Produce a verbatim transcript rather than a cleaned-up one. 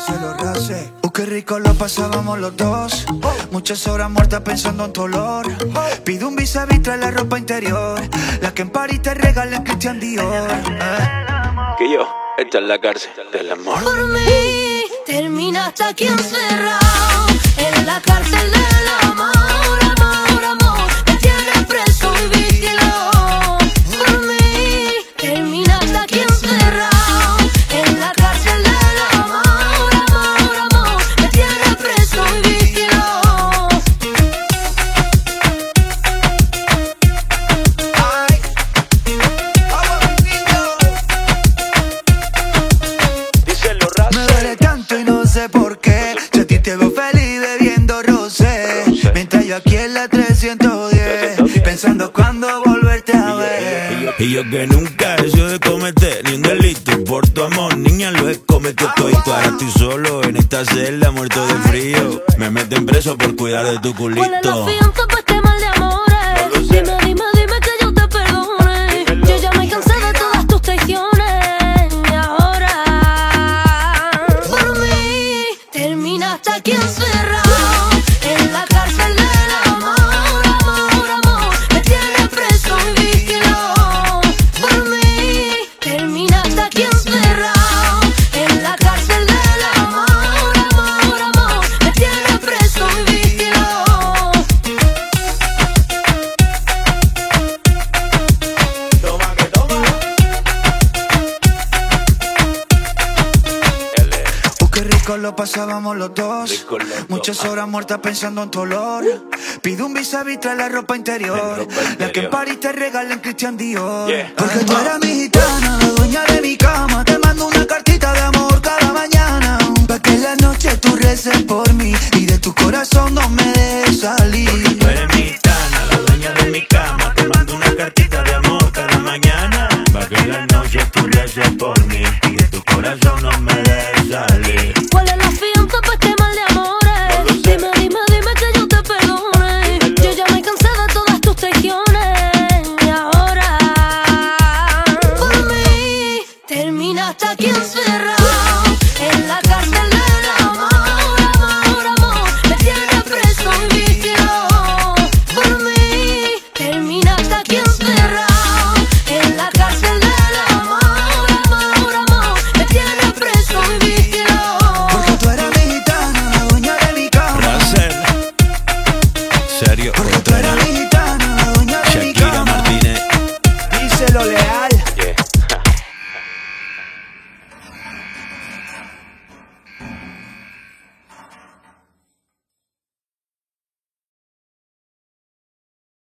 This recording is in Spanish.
Díselo, Race. Uh, qué rico lo pasábamos los dos. Muchas horas muertas pensando en tu olor. Pido un vis a vis, trae la ropa interior, la que en París te regala en Christian Dior. eh. Que yo, esta es la cárcel del amor. Por mí terminaste aquí encerrado en la cárcel del amor, amor, amor. Me tienes preso y vigilado. Por mí terminaste aquí encerrado en la cárcel del amor, amor, amor. Me tienes preso y vigilado. Ay, vamos, niño. Díselo, Race. Me duele tanto y no sé por qué. Si a ti te veo feliz bebiendo rosé, mientras yo aquí en la trescientos diez, pensando cuándo volverte a ver. Y yo que nunca he hecho de cometer ni un delito por tu amor, niña, lo he cometido todito. Ahora estoy solo en esta celda, muerto de frío. Me meten preso por cuidar de tu culito. ¿Cuál es la fianza pa' este mal de amores? Dime, dime, dime que yo te perdone. Yo ya me cansé de todas tus traiciones. Y ahora, por mí, terminaste aquí encerrado en la cárcel del amor, amor, amor. Me tienes preso y vigilado. Por mí, terminaste aquí encerrado en la cárcel del amor, amor, amor. Me tienes preso y vigilado. Toma que toma. L. Uh, qué rico lo pasábamos los dos. Rico, loco. Muchas horas muertas pensando en tu olor. Pido un vis a vis, trae la ropa interior, La ropa la que en interior. París te regala en Christian Dior. Yeah. Porque tú eres mi gitana, la dueña de mi cama. Te mando una cartita de amor cada mañana, pa' que en la noche tú reces por mí y de tu corazón no me dejes salir. Tú eres mi gitana, la dueña de mi cama. Te mando una cartita de amor cada mañana, para que en la noche tú reces por mí y de tu corazón no me dejes salir. ¿Cuál es la fianza pa' este mal de amores? Dime, dime, dime que yo te perdone. Yo ya me cansé de todas tus traiciones. Y ahora, por mí, terminaste aquí encerrado en la cárcel del amor, amor, amor. Me tienes preso y vigilado. Por mí, terminaste aquí encerrado en la cárcel del amor, amor, amor. Me tienes preso y vigilado. Porque tú eres mi gitana, la dueña de mi cama. Racer, serio, Porque tú eres mi gitana.